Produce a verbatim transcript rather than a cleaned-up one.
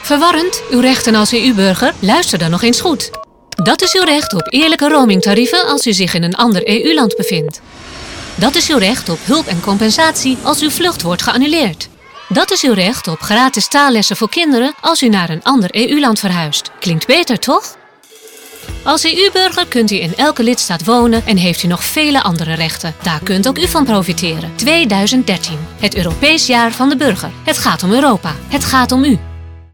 Verwarrend, uw rechten als E U-burger? Luister dan nog eens goed. Dat is uw recht op eerlijke roamingtarieven als u zich in een ander E U-land bevindt. Dat is uw recht op hulp en compensatie als uw vlucht wordt geannuleerd. Dat is uw recht op gratis taallessen voor kinderen als u naar een ander E U-land verhuist. Klinkt beter, toch? Als E U-burger kunt u in elke lidstaat wonen en heeft u nog vele andere rechten. Daar kunt ook u van profiteren. tweeduizend dertien, het Europees jaar van de burger. Het gaat om Europa. Het gaat om u.